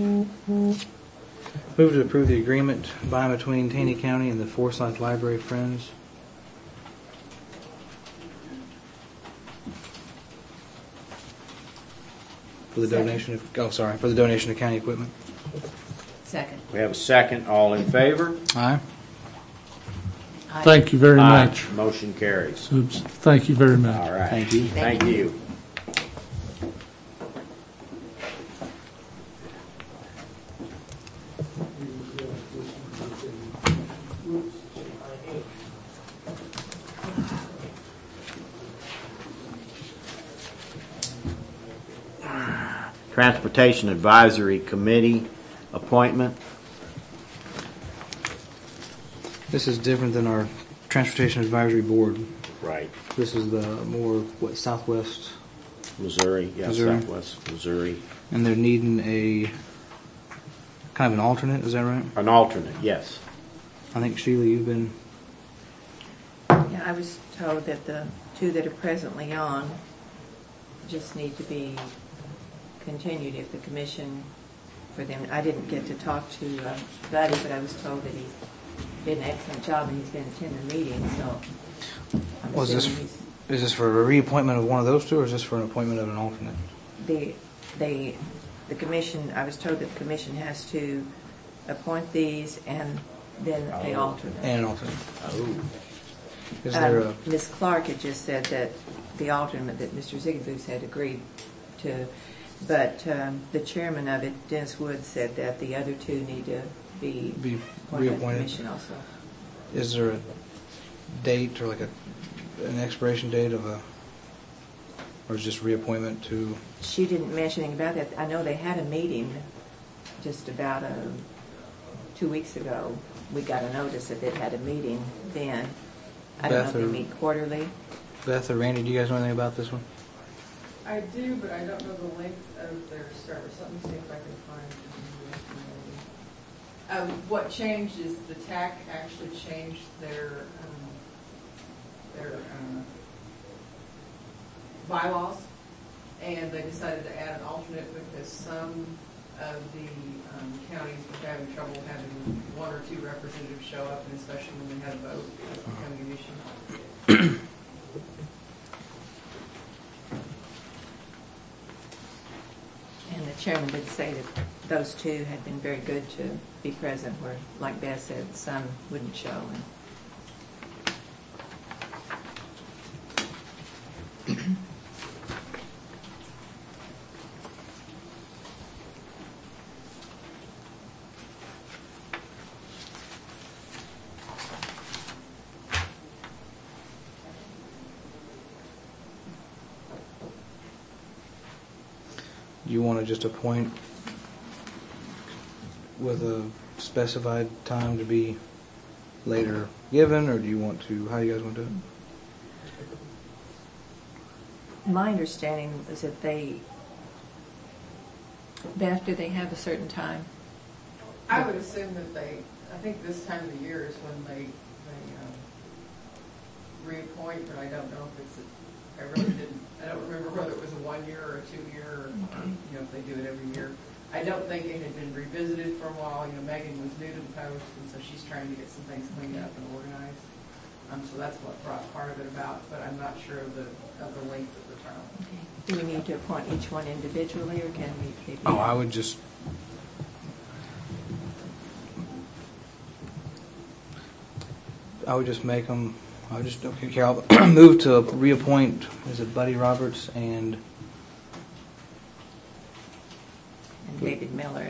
Move to approve the agreement by and between Taney County and the Forsyth Library Friends. For the donation of, for the donation of county equipment. Second. We have a second. All in favor? Aye. Aye. Thank you very Aye. much. Motion carries. Oops. Thank you very much. All right. Thank you. Thank you. Transportation Advisory Committee appointment. This is different than our Transportation Advisory Board. Right. This is the more, Southwest, Missouri. Yeah, Missouri. Southwest Missouri. and they're needing a kind of an alternate, is that right? An alternate, yes. I think, Sheila, you've been... Yeah, I was told that the two that are presently on just need to be continued if the commission for them. I didn't get to talk to Buddy, but I was told that he did an excellent job and he's been attending the meeting, so I'm assuming Is this for a reappointment of one of those two, or is this for an appointment of an alternate? the commission, I was told that the commission has to appoint these and then the alternate. And an alternate. Oh. Is there a... Ms. Clark had just said that the alternate that Mr. Ziegenfuss had agreed to, but the chairman of it, Dennis Wood, said that the other two need to be appointed by the reappointed. commission also. Is there a date or like an expiration date of a... Or is it just reappointment to... She didn't mention anything about that. I know they had a meeting just about 2 weeks ago. We got a notice that they'd had a meeting then. I don't know if they meet quarterly. Beth or Randy, do you guys know anything about this one? I do, but I don't know the length of their service. Let me see if I can find it. What changed is the TAC actually changed their bylaws, and they decided to add an alternate because some of the counties were having trouble having one or two representatives show up, and especially when we had a vote, it was becoming an issue. And the chairman did say that those two had been very good to be present, where, like Beth said, some wouldn't show. Do you want to just appoint with a specified time to be later given, or do you want to, how do you guys want to do it? My understanding is that Beth, do they have a certain time? I would assume that I think this time of the year is when they reappoint, but I don't know if it's, I don't remember whether it was a 1 year or a 2 year, or if they do it every year. I don't think it had been revisited for a while. Megan was new to the post, and so she's trying to get some things cleaned up and organized. So that's what brought part of it about, but I'm not sure of the length of the term. Okay. Do we need to appoint each one individually, or can we? Oh, I would just... make them... okay, I'll move to reappoint, is it Buddy Roberts and David Miller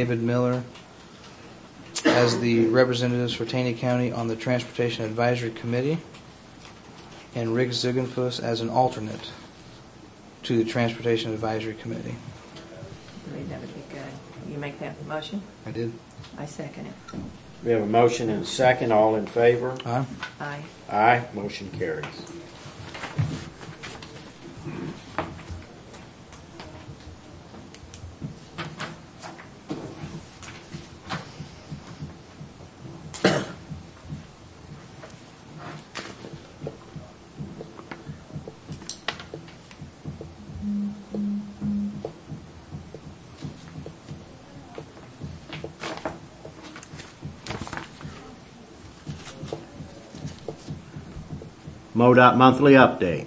as the representatives for Taney County on the Transportation Advisory Committee, and Rick Ziegenfuss as an alternate to the Transportation Advisory Committee. I believe that would be good. You make that motion? I did. I second it. We have a motion and a second. All in favor? Aye. Aye. Aye. Motion carries. MoDOT monthly update.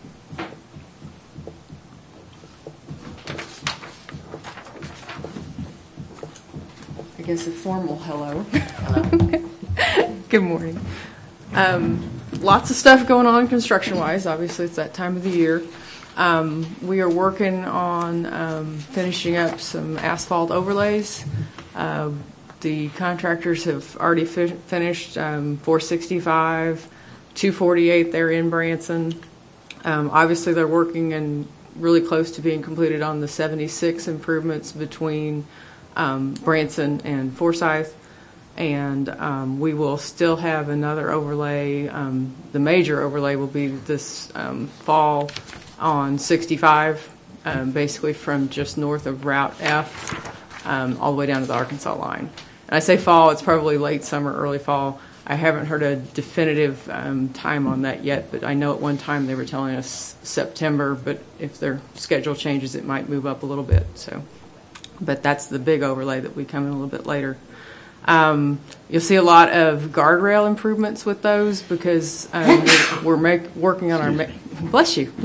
I guess a formal hello. Good morning. Lots of stuff going on construction-wise. Obviously, it's that time of the year. We are working on finishing up some asphalt overlays. The contractors have already finished 465, 248 there in Branson. Obviously, they're working and really close to being completed on the 76 improvements between Branson and Forsyth. And we will still have another overlay. The major overlay will be this fall on 65, basically from just north of Route F all the way down to the Arkansas line. And I say fall, it's probably late summer, early fall. I haven't heard a definitive time on that yet, but I know at one time they were telling us September, but if their schedule changes, it might move up a little bit. So, but that's the big overlay that we come in a little bit later. You'll see a lot of guardrail improvements with those because we're working on our bless you.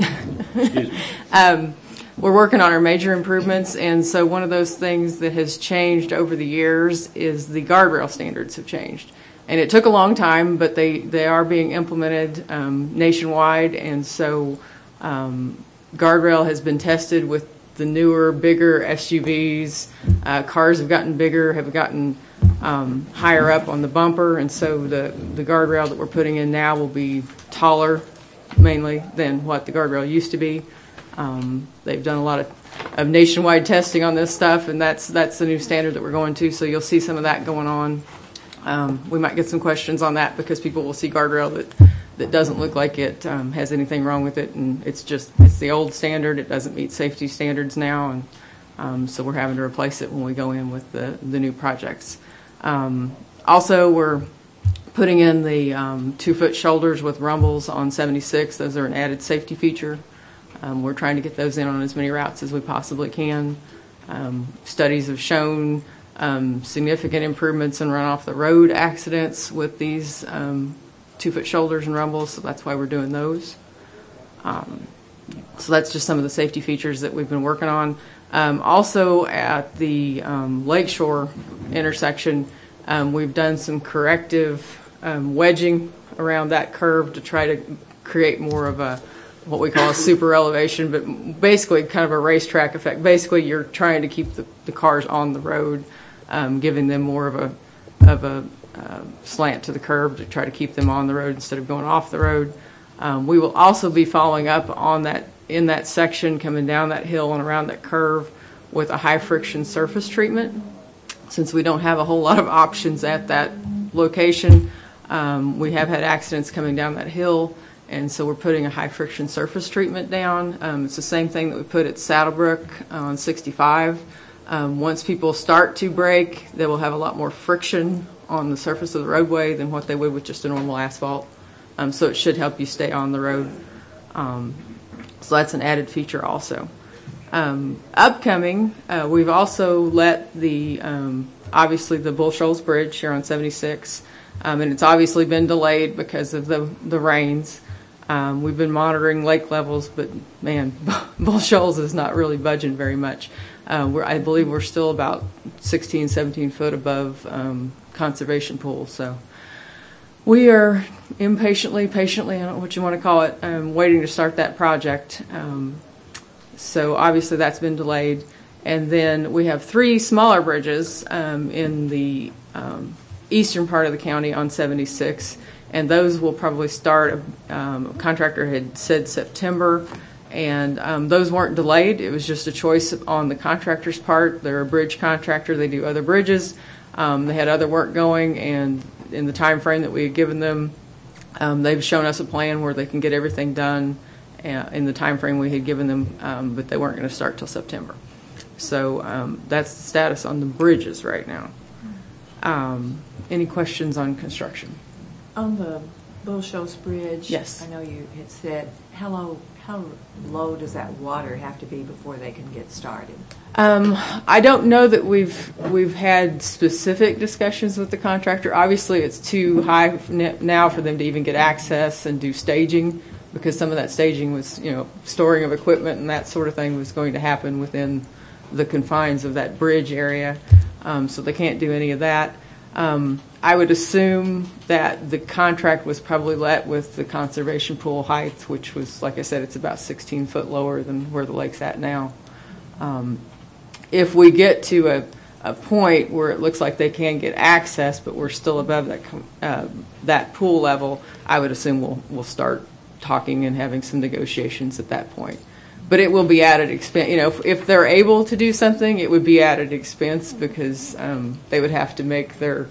We're working on our major improvements, and so one of those things that has changed over the years is the guardrail standards have changed. And it took a long time, but they are being implemented nationwide, and so guardrail has been tested with the newer, bigger SUVs. Cars have gotten bigger, have gotten higher up on the bumper, and so the guardrail that we're putting in now will be taller, mainly, than what the guardrail used to be. They've done a lot of nationwide testing on this stuff, and that's the new standard that we're going to, so you'll see some of that going on. We might get some questions on that because people will see guardrail that doesn't look like it has anything wrong with it, and it's the old standard. It doesn't meet safety standards now, and so we're having to replace it when we go in with the new projects. Also, we're putting in the 2-foot shoulders with rumbles on 76. Those are an added safety feature. We're trying to get those in on as many routes as we possibly can. Studies have shown significant improvements in run off the road accidents with these 2-foot shoulders and rumbles, so that's why we're doing those. So that's just some of the safety features that we've been working on. Also at the Lakeshore intersection, we've done some corrective wedging around that curve to try to create more of what we call a super elevation, but basically kind of a racetrack effect. Basically, you're trying to keep the cars on the road, giving them more of a slant to the curb to try to keep them on the road instead of going off the road. We will also be following up on that in that section, coming down that hill and around that curve with a high friction surface treatment. Since we don't have a whole lot of options at that location, we have had accidents coming down that hill, and so we're putting a high friction surface treatment down. It's the same thing that we put at Saddlebrook on 65. Once people start to brake, they will have a lot more friction on the surface of the roadway than what they would with just a normal asphalt. So it should help you stay on the road. So that's an added feature also. Upcoming, we've also let the, obviously the Bull Shoals Bridge here on 76, and it's obviously been delayed because of the rains. We've been monitoring lake levels, but man, Bull Shoals is not really budging very much. I believe we're still about 16, 17 foot above conservation pool, so we are patiently, I don't know what you want to call it, waiting to start that project. So obviously that's been delayed. And then we have 3 smaller bridges in the eastern part of the county on 76, and those will probably start, a contractor had said September, and those weren't delayed. It was just a choice on the contractor's part. They're a bridge contractor. They do other bridges. They had other work going, and in the time frame that we had given them, they've shown us a plan where they can get everything done in the time frame we had given them, but they weren't going to start till September. So that's the status on the bridges right now. Any questions on construction? On the Bull Shoals Bridge. Yes. I know you had said, how low does that water have to be before they can get started? I don't know that we've had specific discussions with the contractor. Obviously, it's too high now for them to even get access and do staging, because some of that staging was, storing of equipment and that sort of thing was going to happen within the confines of that bridge area. So they can't do any of that. I would assume that the contract was probably let with the conservation pool height, which was, like I said, it's about 16 foot lower than where the lake's at now. If we get to a point where it looks like they can get access, but we're still above that pool level, I would assume we'll start talking and having some negotiations at that point. But it will be added expense. If they're able to do something, it would be added expense, because they would have to make their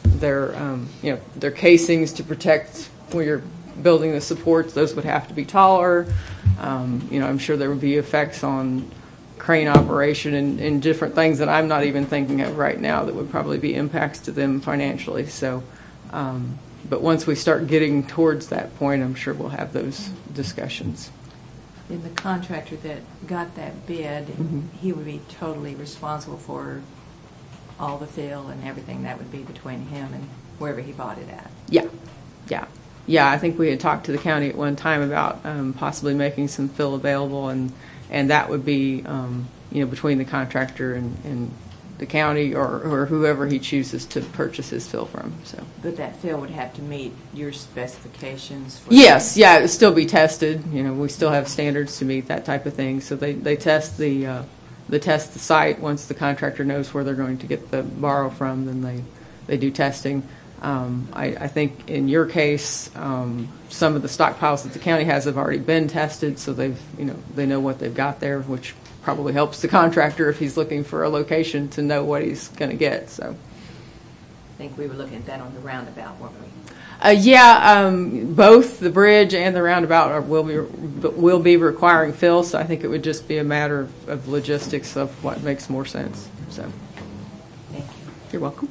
casings to protect where you're building the supports. Those would have to be taller. I'm sure there would be effects on crane operation and different things that I'm not even thinking of right now that would probably be impacts to them financially. So, but once we start getting towards that point, I'm sure we'll have those discussions. Then the contractor that got that bid, he would be totally responsible for all the fill and everything. That would be between him and wherever he bought it at. Yeah. I think we had talked to the county at one time about possibly making some fill available, and that would be between the contractor and the county or whoever he chooses to purchase his fill from. So, but that fill would have to meet your specifications. Yes, it would still be tested. We still have standards to meet that type of thing. So they test the site. Once the contractor knows where they're going to get the borrow from, then they do testing. I think in your case, some of the stockpiles that the county has have already been tested, so they know what they've got there, which probably helps the contractor if he's looking for a location to know what he's going to get. So, I think we were looking at that on the roundabout, weren't we? Both the bridge and the roundabout will be requiring fill, so I think it would just be a matter of logistics of what makes more sense. So, thank you. You're welcome.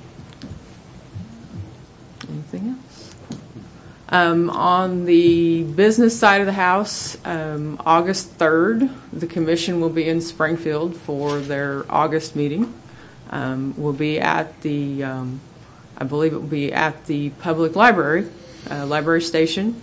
Anything else? On the business side of the house, August 3rd, the commission will be in Springfield for their August meeting. We'll be at the, I believe it will be at the public library station,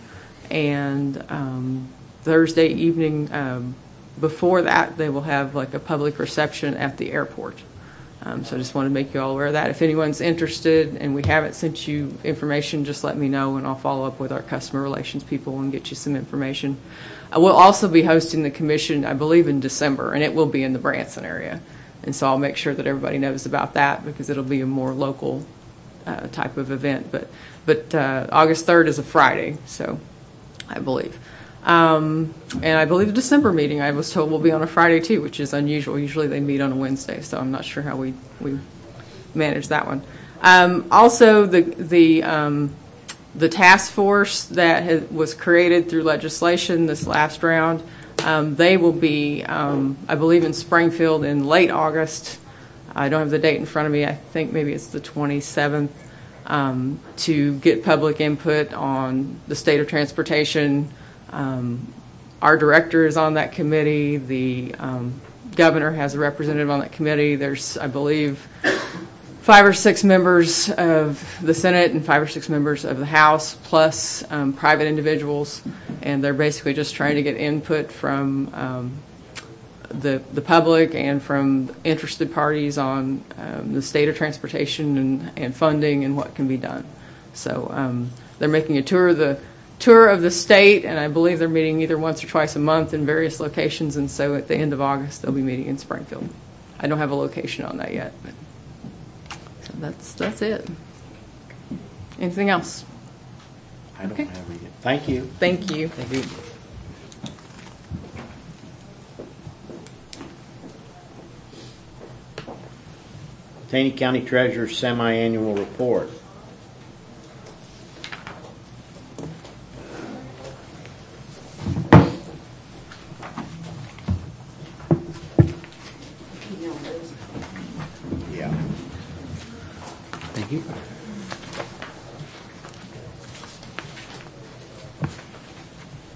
and Thursday evening before that, they will have like a public reception at the airport. So I just want to make you all aware of that. If anyone's interested and we haven't sent you information, just let me know and I'll follow up with our customer relations people and get you some information. We'll also be hosting the commission, I believe, in December, and it will be in the Branson area. And so I'll make sure that everybody knows about that, because it'll be a more local type of event. But August 3rd is a Friday, so I believe. And I believe the December meeting, I was told, will be on a Friday too, which is unusual. Usually they meet on a Wednesday, so I'm not sure how we manage that one. Also, the task force that was created through legislation this last round, they will be, I believe, in Springfield in late August. I don't have the date in front of me. I think maybe it's the 27th, to get public input on the state of transportation. Our director is on that committee. The governor has a representative on that committee. There's, I believe, 5 or 6 members of the Senate and 5 or 6 members of the House, plus private individuals, and they're basically just trying to get input from the public and from interested parties on the state of transportation and funding and what can be done. So they're making a tour of the state, and I believe they're meeting either once or twice a month in various locations, and so at the end of August they'll be meeting in Springfield. I don't have a location on that yet, but so that's it. Anything else? I don't Okay. have any. Thank you. Thank you. Thank you. Taney County Treasurer's Semi-Annual Report.